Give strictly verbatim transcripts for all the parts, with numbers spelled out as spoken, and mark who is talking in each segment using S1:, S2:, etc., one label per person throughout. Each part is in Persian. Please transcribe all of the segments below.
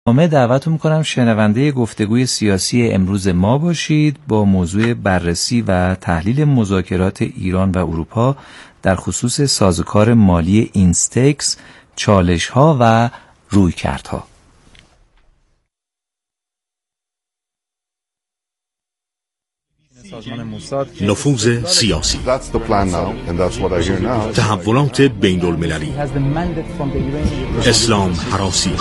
S1: همه دعوتتون میکنم شنونده گفتگوی سیاسی امروز ما باشید با موضوع بررسی و تحلیل مذاکرات ایران و اروپا در خصوص سازوکار مالی اینستکس، چالش‌ها و رویکردها.
S2: نفوذ سیاسی، تحولات بین المللی، اسلام هراسی،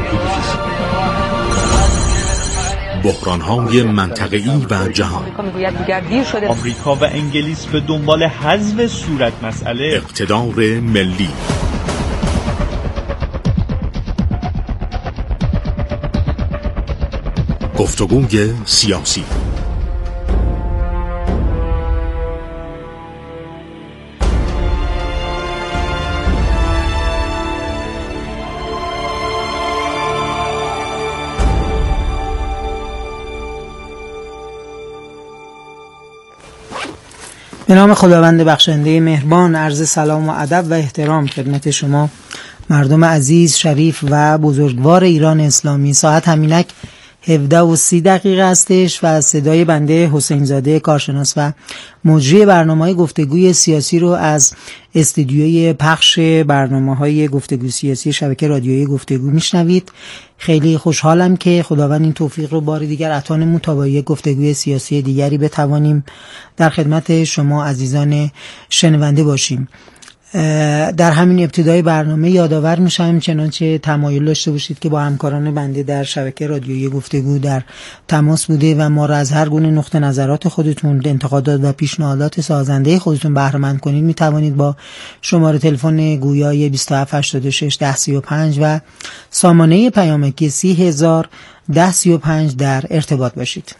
S2: بحران‌های منطقه‌ای و جهان.
S3: آمریکا و انگلیس به دنبال حذف صورت مسئله،
S2: اقتدار ملی. گفتگوی سیاسی.
S4: به نام خداوند بخشنده مهربان، عرض سلام و ادب و احترام خدمت شما مردم عزیز، شریف و بزرگوار ایران اسلامی. ساعت همینک هفده و سی دقیقه هستش و صدای بنده حسین زاده کارشناس و مجری برنامه‌های گفتگوی سیاسی رو از استودیوی پخش برنامه‌های گفتگوی سیاسی شبکه رادیویی گفتگو میشنوید. خیلی خوشحالم که خداوند این توفیق رو بار دیگر عطا نمود تا با یک گفتگوی سیاسی دیگری بتوانیم در خدمت شما عزیزان شنونده باشیم. در همین ابتدای برنامه یادآور میشم چنانچه تمایل داشته باشید که با همکاران بنده در شبکه رادیویی گفتگو در تماس بوده و ما را از هر گونه نقطه نظرات خودتون، انتقادات و پیشنهادات سازنده خودتون بهره مند کنید. میتوانید با شماره تلفن گویای بیست و هفت هشتاد و شش ده سی و پنج و سامانه پیامکی سی هزار ده سی و پنج در ارتباط باشید.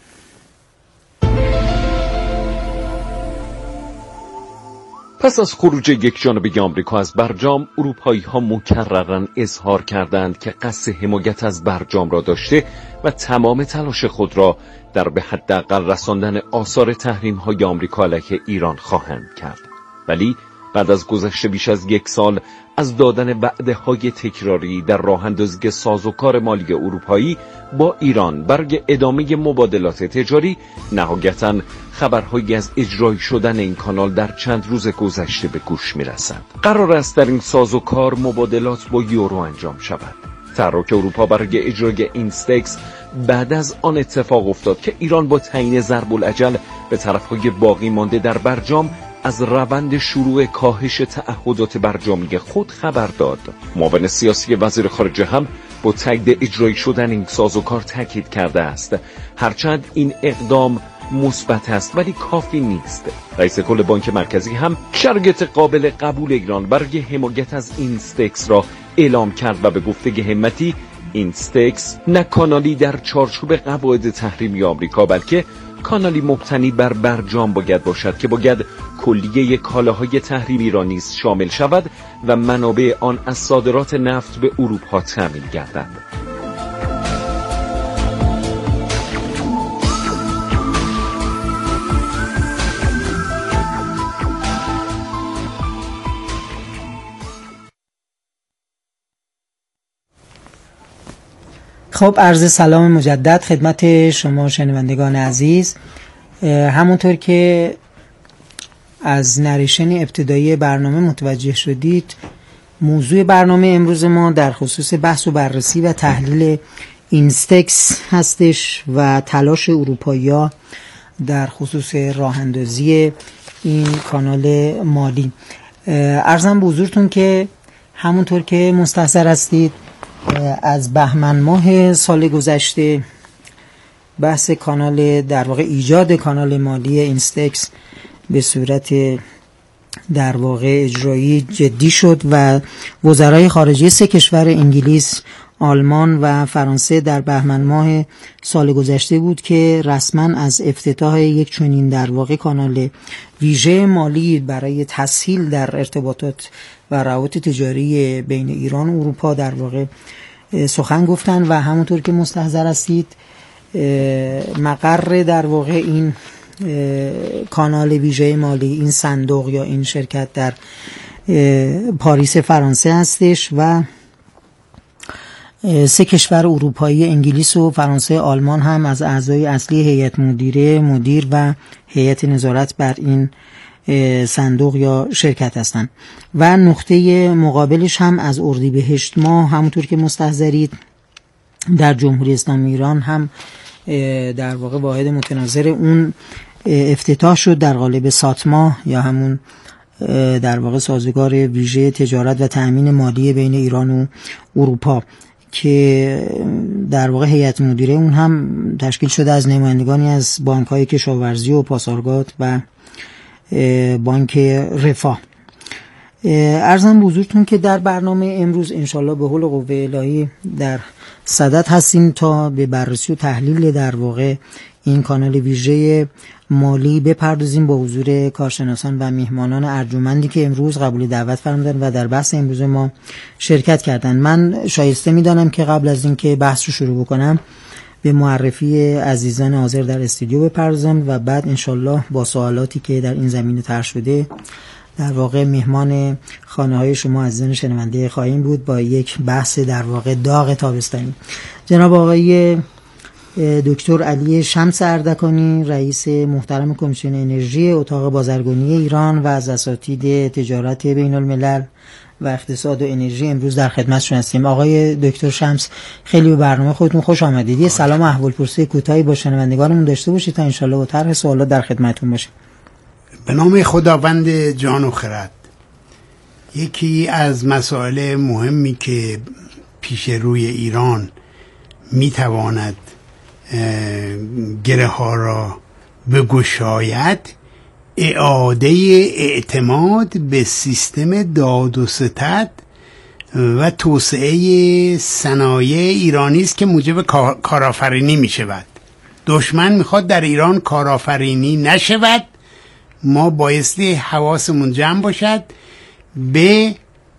S5: پس از خروج یکجانبه آمریکا از برجام، اروپایی‌ها مکرراً اظهار کردند که قصد حمایت از برجام را داشته و تمام تلاش خود را در به حداقل رساندن آثار تحریم‌های آمریکا علیه ایران خواهند کرد. ولی بعد از گذشت بیش از یک سال از دادن وعده‌های تکراری در راه اندازی سازوکار مالی اروپایی با ایران برای ادامه مبادلات تجاری، نهایتاً خبرهایی از اجرایی شدن این کانال در چند روز گذشته به گوش می‌رسد. قرار است در این سازوکار مبادلات با یورو انجام شود. تحرک اروپا برای اجرای اینستکس بعد از آن اتفاق افتاد که ایران با تعیین ضرب الاجل به طرف‌های باقی مانده در برجام از روند شروع کاهش تعهدات برجامی خود خبر داد. معاون سیاسی وزیر خارجه هم با تایید اجرایی شدن این سازوکار تاکید کرده است هرچند این اقدام مثبت است ولی کافی نیست. رئیس کل بانک مرکزی هم شرایط قابل قبول ایران برای حمایت از اینستکس را اعلام کرد و به گفته همتی اینستکس نه کانالی در چارچوب قواعد تحریمی آمریکا بلکه کانالی مبتنی بر برجام باید باشد که باید کلیه کالاهای تحریمی را نیز شامل شود و منابع آن از صادرات نفت به اروپا تامین گردد.
S4: خب، عرض سلام مجدد خدمت شما شنوندگان عزیز. همونطور که از نریشن ابتدایی برنامه متوجه شدید، موضوع برنامه امروز ما در خصوص بحث و بررسی و تحلیل اینستکس هستش و تلاش اروپایی‌ها در خصوص راه اندازی این کانال مالی. عرضم به حضورتون که همونطور که مستحضر هستید از بهمن ماه سال گذشته بحث کانال، در واقع ایجاد کانال مالی اینستکس به صورت در واقع اجرایی جدی شد و وزرای خارجه سه کشور انگلیس، آلمان و فرانسه در بهمن ماه سال گذشته بود که رسما از افتتاح یک چنین در واقع کانال ویژه مالی برای تسهیل در ارتباطات و روابط تجاری بین ایران و اروپا در واقع سخن گفتن و همونطور که مستحضر هستید مقر در واقع این کانال ویژه مالی، این صندوق یا این شرکت در پاریس فرانسه هستش و سه کشور اروپایی انگلیس و فرانسه آلمان هم از اعضای اصلی هیئت مدیره مدیر و هیئت نظارت بر این صندوق یا شرکت هستند و نقطه مقابلش هم از اردیبهشت ماه همونطور که مستحضرید در جمهوری اسلامی ایران هم در واقع واحد متناظر اون افتتاح شد در قالب ساتما یا همون در واقع سازوکار ویژه تجارت و تأمین مالی بین ایران و اروپا که در واقع هیئت مدیره اون هم تشکیل شده از نمایندگانی از بانک‌های کشاورزی و پاسارگاد و بانک رفاه. عرضم به حضورتون که در برنامه امروز انشالله به حول قوه الهی در صدد هستیم تا به بررسی و تحلیل در واقع این کانال ویژه مالی بپردازیم با حضور کارشناسان و میهمانان ارجمندی که امروز قبول دعوت فرمودن و در بحث امروز ما شرکت کردن. من شایسته میدانم که قبل از اینکه بحث رو شروع بکنم به معرفی عزیزان حاضر در استودیو بپردازم و بعد انشالله با سوالاتی که در این زمینه طرح شده در واقع مهمان خانه های شما عزیزان شنونده خواهیم بود با یک بحث در واقع داغ تابستانی. جناب آقای دکتر علی شمس اردکانی رئیس محترم کمیسیون انرژی اتاق بازرگانی ایران و از اساتید تجارت بین الملل و اقتصاد و انرژی امروز در خدمتشون هستیم. آقای دکتر شمس خیلی به برنامه خودتون خوش آمدید. یه سلام احوالپرسی کوتاهی با شنوندگانمون داشته باشید تا انشالله با طرح سوالات در خدمتتون باشیم.
S6: به نام خداوند جان و خرد. یکی از مسائل مهمی که پیش روی ایران میتواند گره ها را بگشاید اعاده اعتماد به سیستم داد و ستد و توسعه صنایع ایرانی است که موجب کارآفرینی می شود. دشمن میخواد در ایران کارآفرینی نشود. ما بایستی حواسمون جمع باشد به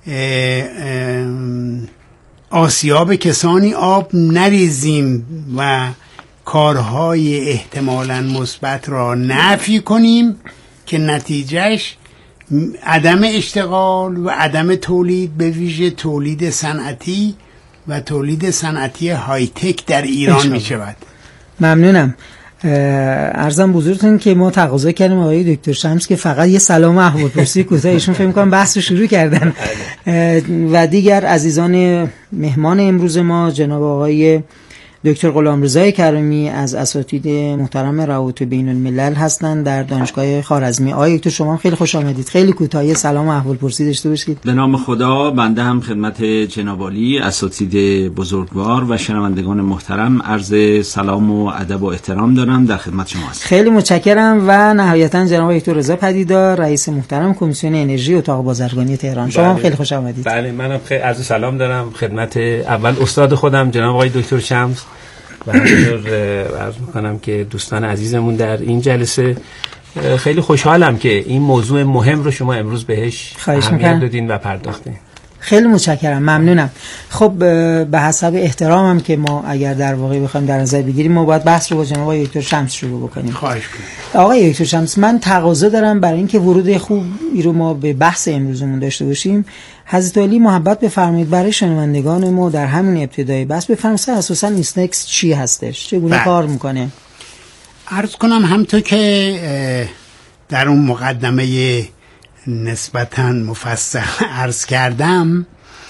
S6: آسیاب کسانی آب نریزیم و کارهای احتمالاً مثبت را نفی کنیم که نتیجهش عدم اشتغال و عدم تولید به ویژه تولید صنعتی و تولید صنعتی های تک در ایران می شود.
S4: ممنونم. عرضم بزرگتون که ما تقاضا کردیم آقای دکتر شمس که فقط یه سلام احوالپرسی کوتاه، ایشون فکر می‌کنم بحث رو شروع کردن و دیگر عزیزان مهمان امروز ما جناب آقای دکتر غلامرضا کریمی از اساتید محترم روابط بین الملل هستند در دانشگاه خوارزمی. آقای دکتر شما خیلی خوش آمدید. خیلی کوتاه سلام و احوالپرسی داشته باشید.
S7: به نام خدا بنده هم خدمت جناب عالی اساتید بزرگوار و شنوندگان محترم عرض سلام و ادب و احترام دارم، در خدمت شما هستم.
S4: خیلی متشکرم و نهایتا جناب دکتر رضا پدیدار رئیس محترم کمیسیون انرژی اتاق بازرگانی تهران. شما هم خیلی خوش آمدید.
S8: بله منم خیلی عرض سلام دارم خدمت اول استاد خودم جناب آقای دکتر شمس و همینطور عرض میکنم که دوستان عزیزمون در این جلسه. خیلی خوشحالم که این موضوع مهم رو شما امروز بهش اهمیت دادین و پرداختین.
S4: خیلی متشکرم، ممنونم. خب به حسب احترامم که ما اگر در واقع بخوایم در نظر بگیریم ما باید بحث رو با جناب آقای دکتر شمس شروع بکنیم.
S6: خواهش می‌کنم.
S4: آقای دکتر شمس من تقاضا دارم برای اینکه ورود خوبی رو ما به بحث امروزمون داشته باشیم حضرت علی محبت بفرمایید برای شنوندگان ما در همین ابتدای بحث بفرمایید اساساً ایسنکس چی هستش، چگونه کار میکنه؟
S6: عرض کنم همونطور که در اون مقدمه نسبتاً مفصل عرض کردم،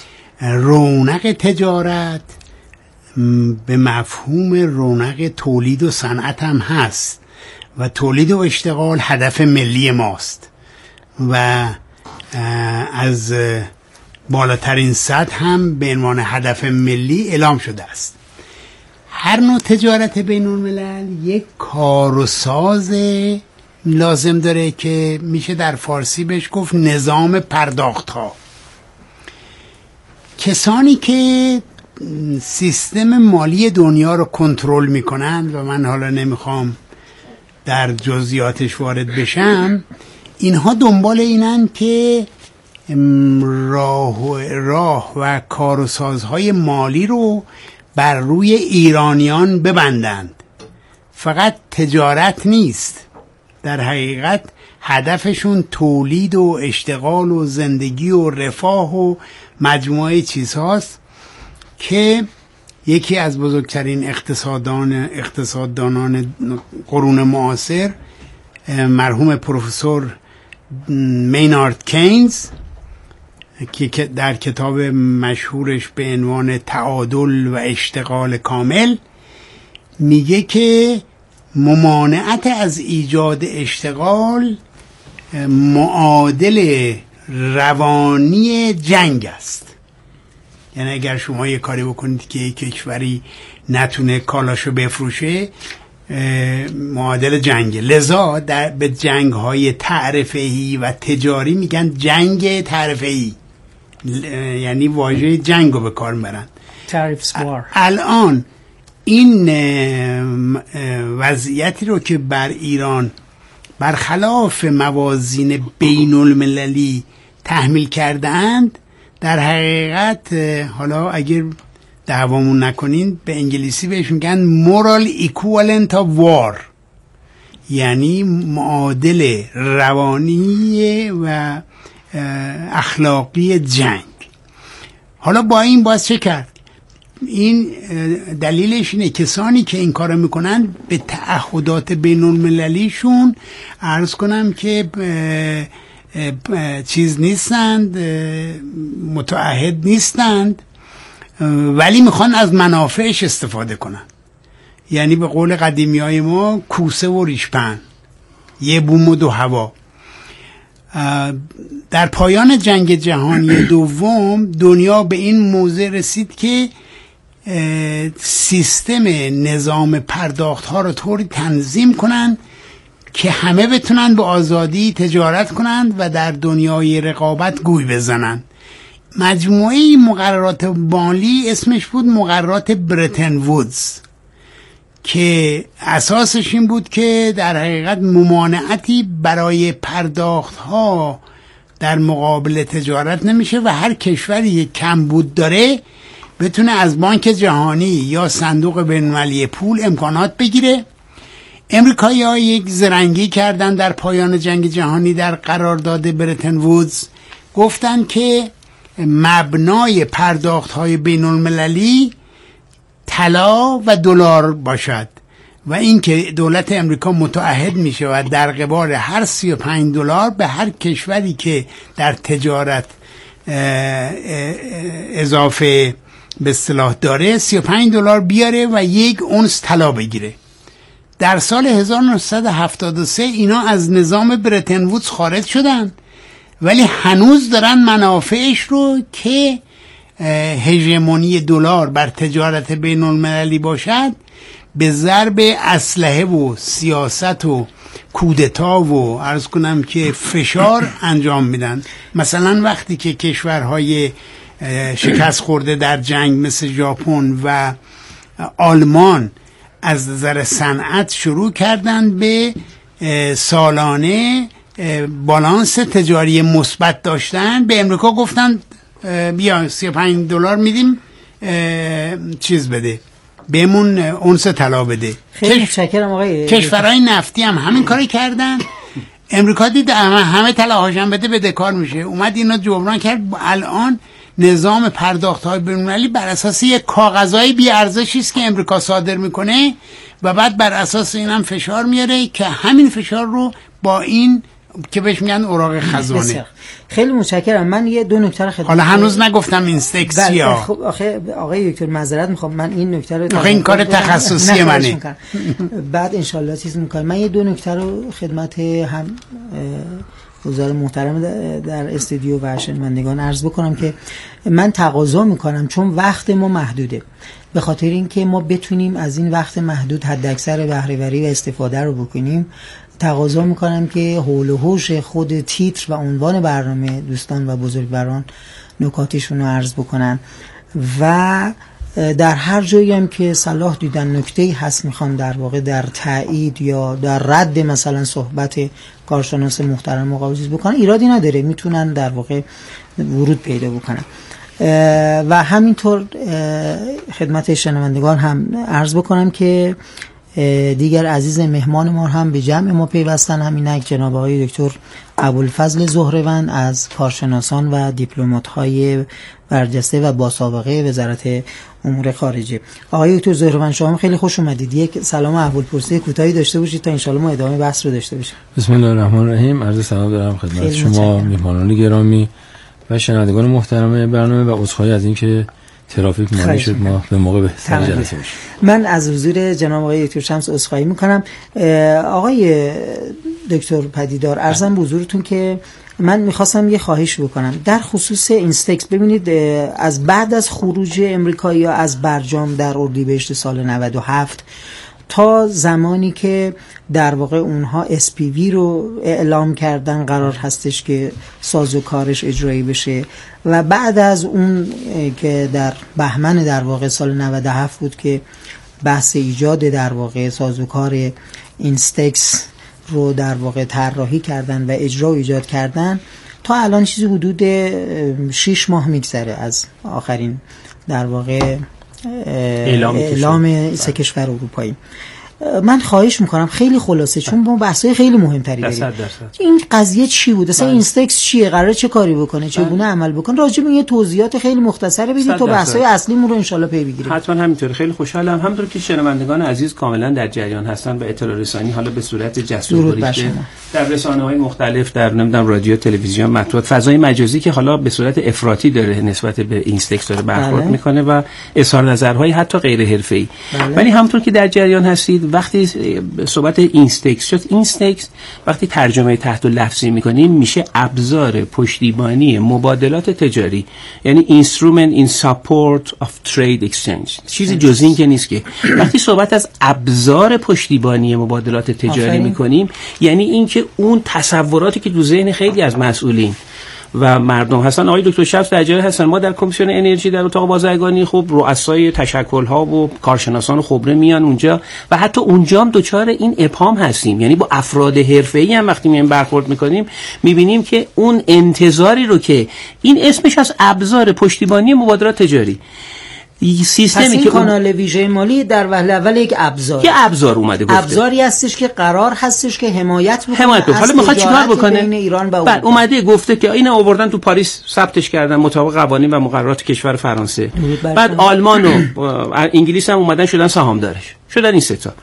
S6: رونق تجارت به مفهوم رونق تولید و صنعت هم هست و تولید و اشتغال هدف ملی ماست و از بالاترین سطح هم به عنوان هدف ملی اعلام شده است. هر نوع تجارت بین الملل یک کار و ساز لازم داره که میشه در فارسی بهش گفت نظام پرداخت ها. کسانی که سیستم مالی دنیا رو کنترل میکنند و من حالا نمیخوام در جزئیاتش وارد بشم، اینها دنبال اینن که راه و راه و کار و سازهای مالی رو بر روی ایرانیان ببندند. فقط تجارت نیست، در حقیقت هدفشون تولید و اشتغال و زندگی و رفاه و مجموعه چیزهاست که یکی از بزرگترین اقتصاددان اقتصاددانان قرون معاصر مرحوم پروفسور مینارد کینز که در کتاب مشهورش به عنوان تعادل و اشتغال کامل میگه که ممانعت از ایجاد اشتغال معادل روانی جنگ است. یعنی اگر شما یه کاری بکنید که یک کشوری نتونه کالاشو بفروشه معادل جنگه. لذا در به جنگ های تعرفه‌ای و تجاری میگن جنگ تعرفه‌ای، یعنی واژه جنگ رو به کار میبرن. الان این وضعیتی رو که بر ایران برخلاف موازین بین المللی تحمیل کردند، در حقیقت حالا اگر دعوامون نکنین به انگلیسی بهش میگن moral equivalent of war، یعنی معادل روانی و اخلاقی جنگ. حالا با این باز چه کرد؟ این دلیلش اینه کسانی که این کارو میکنن به تعهدات بین المللیشون عرض کنم که چیز نیستند، متعهد نیستند، ولی میخوان از منافعش استفاده کنن. یعنی به قول قدیمی های ما کوسه و ریشپن، یه بوم و دو هوا. در پایان جنگ جهانی دوم دنیا به این موضع رسید که سیستم نظام پرداخت ها رو طوری تنظیم کنن که همه بتونن به آزادی تجارت کنند و در دنیای رقابت گوی بزنن. مجموعه مقررات مالی اسمش بود مقررات برتن وودز که اساسش این بود که در حقیقت ممانعتی برای پرداخت ها در مقابل تجارت نمیشه و هر کشوری که کمبود داره بتونه از بانک جهانی یا صندوق بین‌المللی پول امکانات بگیره. امریکایی‌ها یک زرنگی کردن در پایان جنگ جهانی در قرارداد برتن وودز، گفتن که مبنای پرداخت‌های بین‌المللی طلا و دلار باشد و اینکه دولت امریکا متعهد میشه و در قبال هر سی و پنج دلار به هر کشوری که در تجارت اضافه به اصطلاح داره سی و پنج دلار بیاره و یک اونس طلا بگیره. در سال هزار و نهصد و هفتاد و سه اینا از نظام برتن وودز خارج شدن، ولی هنوز دارن منافعش رو که هژمونی دلار بر تجارت بین المللی باشد به ضرب اسلحه و سیاست و کودتا و عرض کنم که فشار انجام میدن. مثلا وقتی که کشورهای شکست خورده در جنگ مثل ژاپن و آلمان از نظر صنعت شروع کردن به سالانه بالانس تجاری مثبت داشتن، به امریکا گفتن بیا سی و پنج دلار میدیم چیز بده بهمون اونس طلا بده.
S4: خیلی متشکرم آقای.
S6: کشورهای نفتی هم همین کاری کردن. امریکا دید همه, همه طلاهاشون بده بده کار میشه، اومد اینا جبران کرد. الان نظام پرداخت‌های بین‌المللی بر اساس یک کاغذهای بی ارزشی است که امریکا صادر میکنه و بعد بر اساس این هم فشار میاره که همین فشار رو با این که بهش میگن اوراق خزانه.
S4: خیلی متشکرم. من یه دو نکته رو خدمت
S6: حالا هنوز نگفتم اینستکسیا.
S4: خب آخه آقای دکتر معذرت میخوام، من این نکته رو
S6: آخه این کار تخصصی منه.
S4: بعد ان شاءالله چیز میکنم. من یه دو نکته رو خدمت هم حضار محترم در استودیو و شنوندگان عرض بکنم که من تقاضا میکنم، چون وقت ما محدوده، به خاطر اینکه ما بتونیم از این وقت محدود حداکثر بهره وری و استفاده رو بکنیم، تقاضا میکنم که حول و حوش خود تیتر و عنوان برنامه دوستان و بزرگواران نکاتشون رو عرض بکنن و در هر جایی هم که صلاح دیدن نکته‌ای هست میخوان در واقع در تایید یا در رد مثلا صحبت کارشناس محترم مقاومت بکنن، ایرادی نداره، میتونن در واقع ورود پیدا بکنن. و همینطور خدمت شنوندگان هم عرض بکنم که دیگر عزیز مهمان ما هم به جمع ما پیوستن، همینک جناب آقای دکتر ابوالفضل زهره‌وند از کارشناسان و دیپلمات‌های برجسته و با سابقه وزارت امور خارجه. آقای دکتر زهره‌وند شما خیلی خوش اومدید. یک سلام احوالپرسی کوتاهی داشته باشید تا انشالله ما ادامه بحث رو داشته باشیم.
S9: بسم الله الرحمن الرحیم. عرض سلام دارم خدمت شما مهمانان گرامی و شنوندگان محترم برنامه و عذرخواهی از اینکه ترافیک مانع شد ما به موقع به سر جلسه باشیم.
S4: من از حضور جناب آقای دکتر شمس عذرخواهی میکنم. آقای دکتر پدیدار عرضم به حضورتون که من میخواستم یه خواهش بکنم در خصوص اینستکس. ببینید از بعد از خروج امریکایی‌ها از برجام در اردیبهشت سال نود و هفت تا زمانی که در واقع اونها اس پی وی رو اعلام کردن قرار هستش که سازوکارش اجرایی بشه و بعد از اون که در بهمن در واقع سال نود و هفت بود که بحث ایجاد در واقع سازوکار اینستکس رو در واقع طراحی کردن و اجرا و ایجاد کردن، تا الان چیزی حدود شش ماه میگذره از آخرین در واقع اعلام, اعلام سه کشور اروپایی. من خواهش میکنم خیلی خلاصه، چون ما بحثای خیلی مهمتری داریم. این قضیه چی بود؟ اصلا اینستکس چیه؟ قراره چه کاری بکنه؟ چگونه عمل بکنه؟ راجع به یه توضیحات خیلی مختصره بدید تا بحثای اصلیمون رو انشالله پی بگیریم.
S8: حتما همینطوره. خیلی خوشحالم همونطور که شنوندگان عزیز کاملا در جریان هستن و اطلاع رسانی حالا به صورت جسور گریخته در رسانه‌های مختلف، در نمیدونم رادیو، تلویزیون، مطبوعات، فضای مجازی که حالا به صورت افراطی داره نسبت به اینستکس داره برخورد میکنه و اظهار نظرهای حتی غیر حرفه‌ای. ولی همونطور که در جریان هستید وقتی صحبت اینستکس شد، اینستکس وقتی ترجمه تحت لفظی میکنیم میشه ابزار پشتیبانی مبادلات تجاری، یعنی instrument in support of trade exchange. چیزی جز این که نیست که وقتی صحبت از ابزار پشتیبانی مبادلات تجاری میکنیم یعنی اینکه اون تصوراتی که تو ذهن خیلی از مسئولین و مردم هستن، آقای دکتر شمس در جای هستن، ما در کمیسیون انرژی در اتاق بازرگانی خب رؤسای تشکل‌ها و کارشناسان خبره میان اونجا و حتی اونجا هم دوچار این ابهام هستیم، یعنی با افراد حرفه‌ای هم وقتی میایم برخورد میکنیم میبینیم که اون انتظاری رو که این اسمش از ابزار پشتیبانی مبادلات تجاری، سیستمی
S4: این
S8: که
S4: کانال ویژه مالی در وهله اول یک ابزار
S8: یه ابزار اومده گفته
S4: ابزاری هستش که قرار هستش که حمایت بکنه.
S8: حمایت بکنه. حالا میخواد چیکار بکنه؟
S4: بین ایران و
S8: بعد اومده گفته که اینا آوردن تو پاریس ثبتش کردن مطابق قوانین و مقررات کشور فرانسه. بعد آلمان و انگلیس هم اومدن شدن سهامدارش، شدن این سه تا.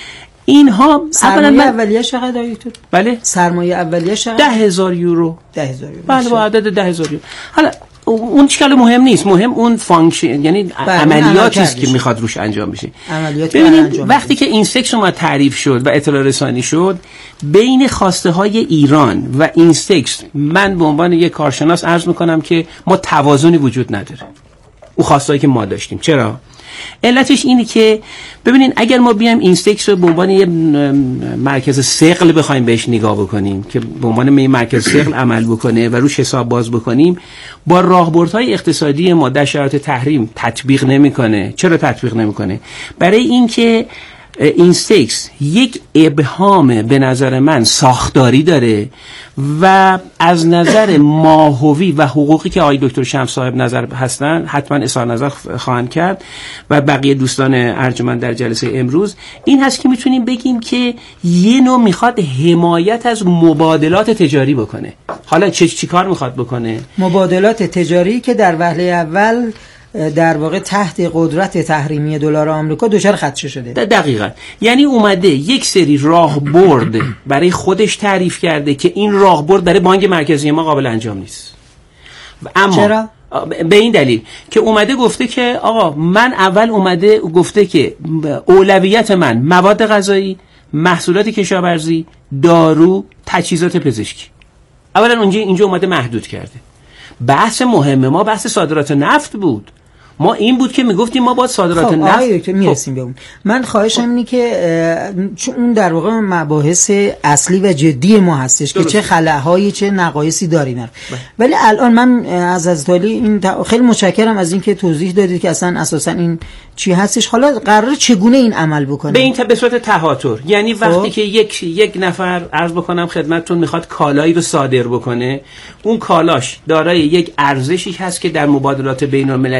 S8: اینها
S4: سرمایه اولیه چقدر آیتون؟
S8: بله
S4: سرمایه اولیه چقدر؟
S8: ده هزار یورو.
S4: ده هزار یورو.
S8: بله با عدد ده هزار یورو. حالا اون چیکار مهم نیست، مهم اون فانکشن، یعنی عملیاتی است که میخواد روش انجام بشه. ببینید وقتی که اینستکس اومد تعریف شد و اطلاع رسانی شد بین خواسته های ایران و اینستکس، من به عنوان یک کارشناس عرض میکنم که ما توازنی وجود نداره. اون خواستهایی که ما داشتیم. چرا؟ علتش اینه که ببینین اگر ما بیایم اینستکس رو به عنوان یه مرکز ثقل بخوایم بهش نگاه بکنیم که به عنوان یه مرکز ثقل عمل بکنه و روش حساب باز بکنیم، با راهبردهای اقتصادی ما در شرایط تحریم تطبیق نمیکنه. چرا تطبیق نمیکنه؟ برای اینکه اینستکس یک ابهام به نظر من ساختاری داره و از نظر ماهوی و حقوقی که آقای دکتر شمس صاحب نظر هستن حتما اظهار نظر خواهند کرد و بقیه دوستان ارجمند در جلسه امروز، این هست که میتونیم بگیم که یه نوع میخواد حمایت از مبادلات تجاری بکنه. حالا چه چی کار میخواد بکنه؟
S4: مبادلات تجاری که در وهله اول در واقع تحت قدرت تحریمی دلار آمریکا دچار خدشه شده.
S8: دقیقاً. یعنی اومده یک سری راهبرد برای خودش تعریف کرده که این راهبرد برای بانک مرکزی ما قابل انجام نیست. اما
S4: چرا؟
S8: به این دلیل که اومده گفته که آقا من اول اومده گفته که اولویت من مواد غذایی، محصولات کشاورزی، دارو، تجهیزات پزشکی. اولا اونجا اینجا اومده محدود کرده. بحث مهم ما بحث صادرات نفت بود. ما این بود که میگفتیم ما با صادرات
S4: خب
S8: نفت
S4: آقای دکتر میرسیم به اون. من خواهشم اینه که چون اون در واقع مباحث اصلی و جدی ما هستش درست. که چه خلاهایی چه نقایصی داریم. ولی الان من از از تالی این خیلی متشکرم از اینکه توضیح دادید که اصلا اساسا این چی هستش. حالا قراره چگونه این عمل بکنه؟
S8: به این به صورت تهاتر، یعنی وقتی که یک یک نفر عرض بکنم خدمتتون میخواد کالایی رو صادر بکنه، اون کالاش دارای یک ارزشی هست که در مبادلات بین‌المللی بر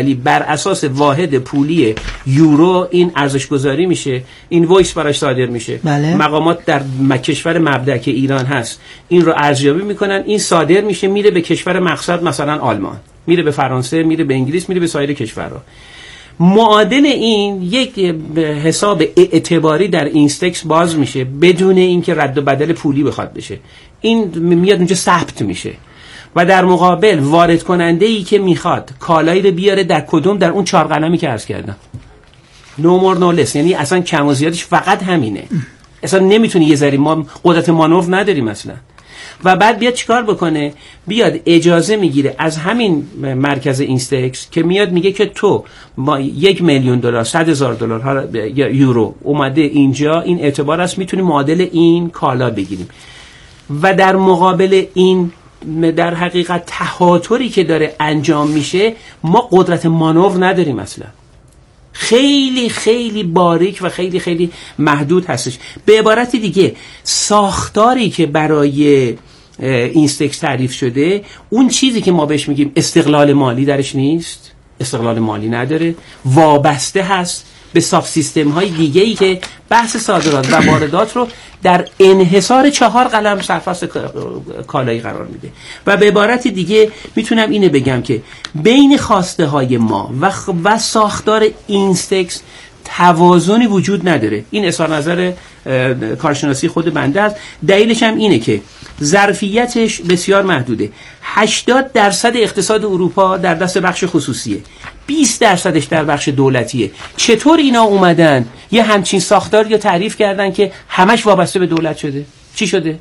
S8: اساس واحد پولی یورو این ارزش گذاری میشه، این وایس براش صادر میشه.
S4: بله.
S8: مقامات در کشور مبدأ که ایران هست این رو ارزیابی میکنن، این صادر میشه میره به کشور مقصد، مثلا آلمان، میره به فرانسه، میره به انگلیس، میره به سایر کشورها. معادل این یک حساب اعتباری در اینستکس باز میشه بدون اینکه رد و بدل پولی بخواد بشه. این میاد اونجا ثبت میشه و در مقابل وارد کننده ای که میخواد کالایی رو بیاره در کدوم، در اون چهار قلمی که عرض کردم، نو مور نو لس، یعنی اصلا کم و زیادش فقط همینه. اصلا نمیتونی یه ذره، ما قدرت مانور نداریم اصلا. و بعد بیاد چیکار بکنه؟ بیاد اجازه میگیره از همین مرکز اینستکس که میاد میگه که تو با یک میلیون دلار، صد هزار دلار یا یورو اومده اینجا، این اعتبار است، میتونی معادل این کالا بگیریم. و در مقابل این در حقیقت تهاتری که داره انجام میشه ما قدرت مانور نداریم اصلا. خیلی خیلی باریک و خیلی خیلی محدود هستش. به عبارت دیگه ساختاری که برای اینستکس تعریف شده، اون چیزی که ما بهش میگیم استقلال مالی درش نیست، استقلال مالی نداره، وابسته هست به ساب سیستم های دیگه ای که بحث صادرات و واردات رو در انحصار چهار قلم سرفصل کالایی قرار میده. و به عبارت دیگه میتونم اینه بگم که بین خواسته های ما و, و ساختار اینستکس توازنی وجود نداره. این اظهار نظر کارشناسی خود بنده است. دلیلش هم اینه که ظرفیتش بسیار محدوده. هشتاد درصد اقتصاد اروپا در دست بخش خصوصیه، بیست درصدش در بخش دولتیه. چطور اینا اومدن یه همچین ساختاری رو تعریف کردن که همش وابسته به دولت شده؟ چی شده؟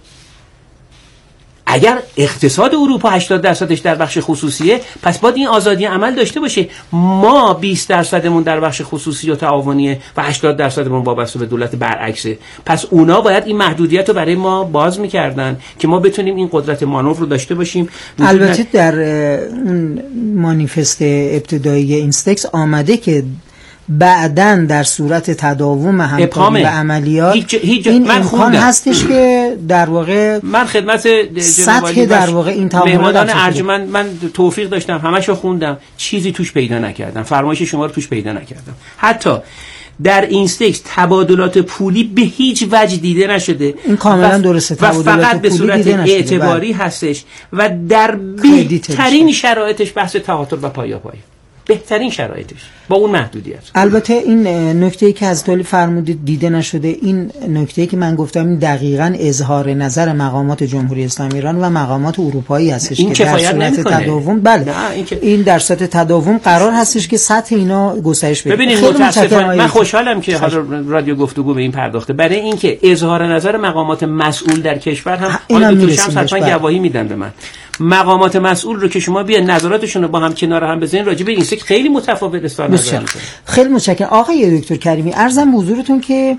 S8: اگر اقتصاد اروپا هشتاد درصدش در بخش خصوصیه، پس باید این آزادی عمل داشته باشه. ما بیست درصدمون در بخش خصوصی و تعاونیه و هشتاد درصدمون وابسته به دولت، برعکسه. پس اونا باید این محدودیت رو برای ما باز میکردن که ما بتونیم این قدرت مانور رو داشته باشیم.
S4: البته در اون مانیفست ابتدایی اینستکس آمده که بعدن در صورت تداوم همکاری و عملیات
S8: هیچ هیچ
S4: این امکان هستش که در واقع
S8: من خدمت
S4: سطح در واقع این
S8: مهمانان ارجمند من توفیق داشتم، همشو خوندم، چیزی توش پیدا نکردم، فرمایش شما رو توش پیدا نکردم. حتی در اینستکس تبادلات پولی به هیچ وجه دیده نشده.
S4: این کاملا درسته،
S8: تبادلات فقط به صورت اعتباری هستش و در بهترین شرایطش بحث تهاتر و پایاپایی، بهترین شرایطش با اون محدودیت.
S4: البته این نکته‌ای که از طولی فرمودید دیده نشده، این نکته‌ای که من گفتم این دقیقاً اظهار نظر مقامات جمهوری اسلامی ایران و مقامات اروپایی هستش
S8: این
S4: که در صورت تداوم بله این, که... این در صورت تداوم قرار هستش که سطح اینا گسترش پیدا کنه.
S8: ببینید متاسفانه من خوشحالم که حالا رادیو گفتگو به این پرداخته، برای اینکه اظهار نظر مقامات مسئول در کشور هم حالا دکتر شمس حتما گواهی میدن به من. مقامات مسئول رو که شما بیان نظراتشون رو با هم کنار هم بزنین راجع به این سک خیلی متفاوت اظهار نظر می‌کنن.
S4: خیلی متشکرم آقای دکتر کریمی. عرضم به حضورتون که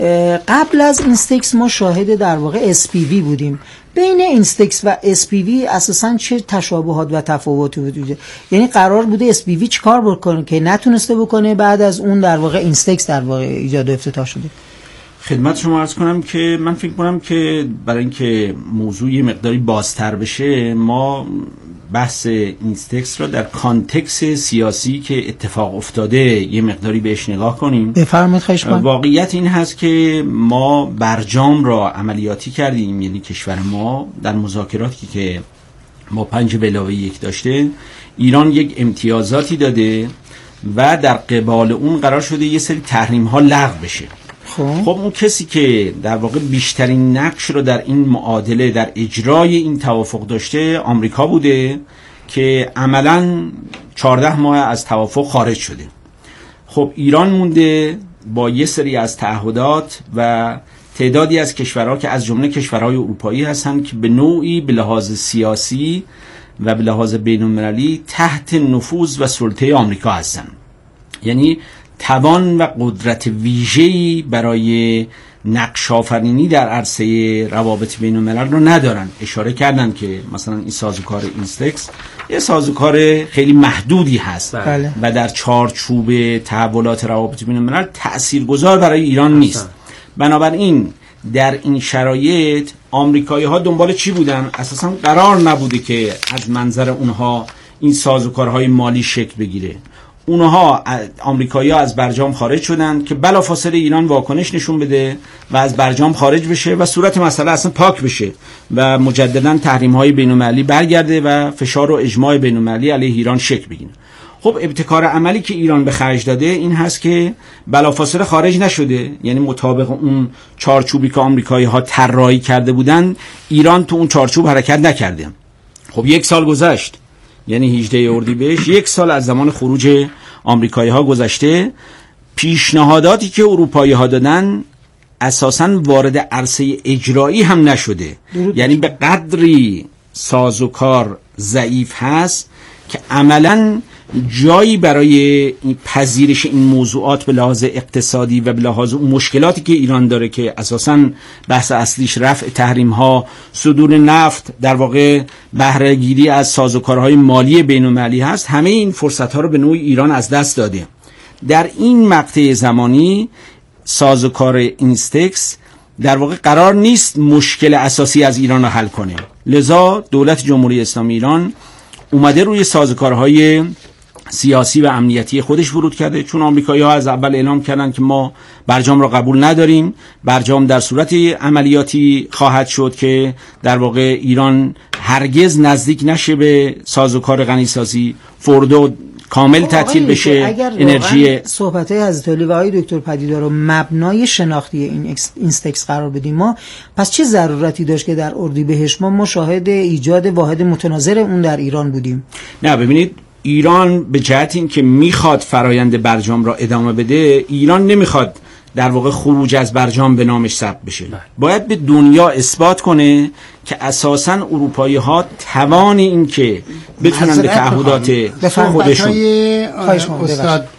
S4: قبل از اینستکس ما شاهد در واقع اس پی وی بودیم. بین اینستکس و اس پی وی اساساً چه تشابهات و تفاوتی وجود؟ یعنی قرار بوده اس پی وی چیکار بکنه که نتونسته بکنه، بعد از اون در واقع اینستکس در واقع ایجاد و افتتاح شده.
S7: خدمت شما عرض کنم که من فکر کنم که برای اینکه موضوع یه مقداری بازتر بشه، ما بحث اینستکس را در کانتکست سیاسی که اتفاق افتاده یه مقداری بهش نگاه کنیم.
S4: بفرمایید. خواهش می‌کنم.
S7: واقعیت این هست که ما برجام را عملیاتی کردیم، یعنی کشور ما در مذاکراتی که با پنج به علاوه یک داشته، ایران یک امتیازاتی داده و در قبال اون قرار شده یه سری تحریم ها لغو بشه. خب اون کسی که در واقع بیشترین نقش رو در این معادله در اجرای این توافق داشته آمریکا بوده که عملاً چهارده ماه از توافق خارج شده. خب ایران مونده با یه سری از تعهدات و تعدادی از کشورها که از جمله کشورهای اروپایی هستن که به نوعی به لحاظ سیاسی و به لحاظ بین‌المللی تحت نفوذ و سلطه آمریکا هستن. یعنی توان و قدرت ویژه‌ای برای نقش آفرینی در عرصه روابط بین الملل رو ندارن. اشاره کردن که مثلا این سازوکار اینستکس یه سازوکار خیلی محدودی هست
S4: بله.
S7: و در چارچوب تحولات روابط بین الملل تاثیرگذار برای ایران نیست. بنابراین در این شرایط آمریکایی ها دنبال چی بودن؟ اساسا قرار نبوده که از منظر اونها این سازوکارهای مالی شکل بگیره. اونها آمریکایی‌ها از برجام خارج شدن که بلافاصله ایران واکنش نشون بده و از برجام خارج بشه و صورت مسئله اصلا پاک بشه و مجددا تحریم‌های بین‌المللی برگرده و فشار و اجماع بین‌المللی علیه ایران شکل بگیره. خب ابتکار عملی که ایران به خرج داده این هست که بلافاصله خارج نشده، یعنی مطابق اون چارچوبی که آمریکایی‌ها طراحی کرده بودن ایران تو اون چارچوب حرکت نکرده. خب یک سال گذشت، یعنی هجدهم اردیبهشت، یک سال از زمان خروج آمریکایی‌ها گذشته. پیشنهاداتی که اروپایی‌ها دادن اساساً وارد عرصه اجرایی هم نشده، یعنی به قدری سازوکار ضعیف هست که عملاً جایی برای پذیرش این موضوعات به لحاظ اقتصادی و به لحاظ اون مشکلاتی که ایران داره که اساساً بحث اصلیش رفع تحریم ها، صدور نفت، در واقع بهره گیری از سازوکارهای مالی بین‌المللی هست، همه این فرصت ها رو به نوعی ایران از دست داده. در این مقطع زمانی سازوکار اینستکس در واقع قرار نیست مشکل اساسی از ایران رو حل کنه، لذا دولت جمهوری اسلامی ایران اومده روی سازوکارهای سیاسی و امنیتی خودش ورود کرده. چون آمریکایی‌ها از اول اعلام کردن که ما برجام را قبول نداریم، برجام در صورت عملیاتی خواهد شد که در واقع ایران هرگز نزدیک نشه به سازوکار غنیسازی، فوردو کامل تعطیل بشه، انرژی.
S4: صحبت‌های حضرت علی و آقای دکتر پدیدار رو مبنای شناختی این اینستکس قرار بدیم، ما پس چه ضرورتی داشت که در اردیبهشت ما مشاهد ایجاد واحد متناظر اون در ایران بودیم؟
S7: نه ببینید، ایران به جهت این که میخواد فرایند برجام را ادامه بده، ایران نمیخواد در واقع خروج از برجام به نامش ثبت بشه. باید به دنیا اثبات کنه که اساساً اروپایی ها توان این که بتونن به تعهدات خودشون.
S6: استاد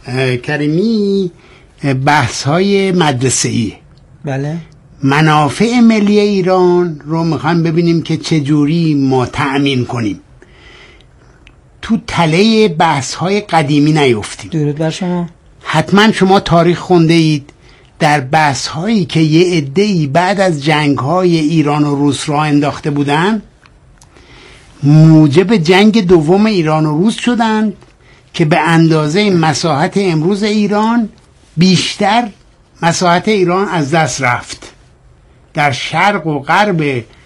S6: کریمی بحث های مدرسه‌ای،
S4: بله،
S6: منافع ملی ایران رو میخوایم ببینیم که چجوری ما تأمین کنیم، تو تله بحث های قدیمی نیفتیم.
S4: درود بر شما.
S6: حتما شما تاریخ خونده اید در بحث هایی که یه عده‌ای بعد از جنگ های ایران و روس را انداخته بودن موجب جنگ دوم ایران و روس شدند که به اندازه مساحت امروز ایران بیشتر مساحت ایران از دست رفت. در شرق و غرب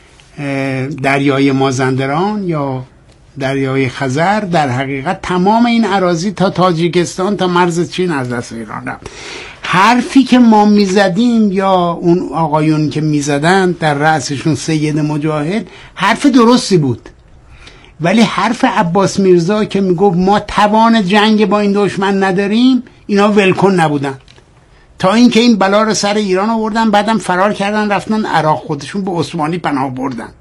S6: دریای مازندران یا دریای خزر در حقیقت تمام این اراضی تا تاجیکستان تا مرز چین از دست ایران رفت. حرفی که ما میزدیم یا اون آقایون که میزدن در رأسشون سید مجاهد حرف درستی بود، ولی حرف عباس میرزا که میگفت ما توان جنگ با این دشمن نداریم، اینا ولکن نبودن تا اینکه این بلا رو سر ایران آوردن، بعدم فرار کردن رفتن عراق، خودشون به عثمانی پناه بردن.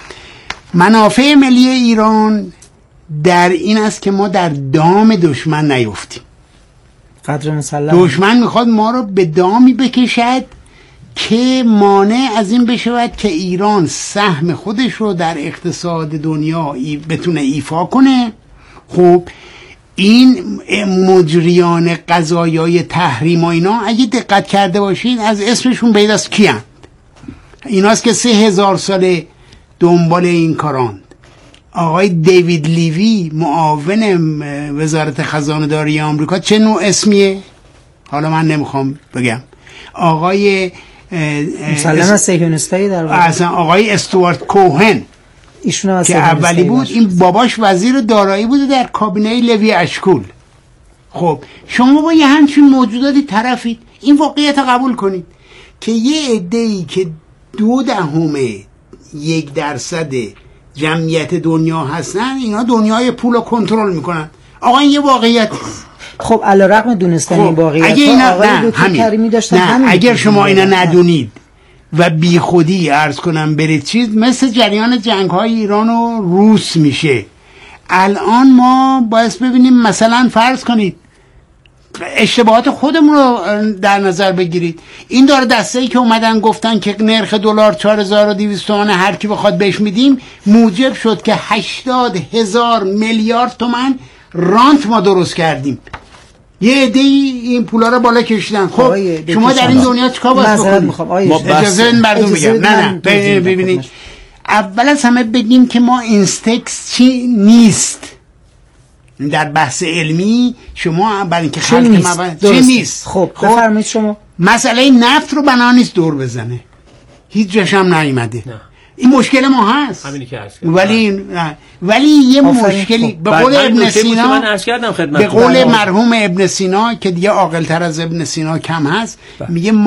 S6: منافع ملی ایران در این است که ما در دام دشمن نیفتیم.
S4: قدر مسلم
S6: دشمن میخواد ما رو به دامی بکشد که مانع از این بشود که ایران سهم خودش رو در اقتصاد دنیا بتونه ایفا کنه. خب این مجریان قضایای تحریم و اینا اگه دقت کرده باشید از اسمشون پیداست کیند. ایناست که سه هزار ساله دنبال این کارند. آقای دیوید لیوی معاون وزارت خزانه داری آمریکا چه نوع اسمیه؟ حالا من نمیخوام بگم. آقای
S4: مسلم صهیونیستایی در واقع
S6: اصلا آقای استوارت کوهن
S4: ایشون
S6: که اولی بود، این باباش وزیر دارایی بوده در کابینه لوی اشکول. خب شما با یه همچین موجوداتی طرفید، این واقعیت قبول کنید که یه عده‌ای که دو دهم یک درصد جمعیت دنیا هستن، اینا دنیای پول رو کنترل میکنن. آقا این یه واقعیت.
S4: خب علیرغم دونستن این واقعیت
S6: اگه اینا
S4: آقای
S6: نه
S4: دکتر کریمی داشتن
S6: نه
S4: همین
S6: اگر شما اینا ندونید و بی خودی عرض کنم برید چیز مثل جریان جنگ های ایران و روس میشه. الان ما باید ببینیم، مثلا فرض کنید اشتباهات خودمون رو در نظر بگیرید. این داره دسته‌ای که اومدن گفتن که نرخ دلار چهار هزار و دویست تومان هر کی بخواد بهش میدیم، موجب شد که هشتاد هزار میلیارد تومان رانت ما درست کردیم. یه عده‌ای این پولا رو بالا کشیدن. خب شما در این دنیا چیکار باید بکنید؟ اجازه این مردم میگم. نه نه ببینید، اول از همه بگیم که ما اینستکس چی نیست. در بحث علمی شما برای اینکه خلق
S4: نیست.
S6: مواد چه نیست.
S4: خب بفرمایید شما.
S6: مسئله نفت رو بنا نیست دور بزنه، هیچ جاش هم نیومده. این مشکل ما هست.
S8: همینی که عرض
S6: کردم. ولی ولی یه مشکلی به قول ابن سینا،
S8: من عرض کردم خدمتتون،
S6: به قول مرحوم ابن سینا که دیگه عاقل تر از ابن سینا کم هست، میگه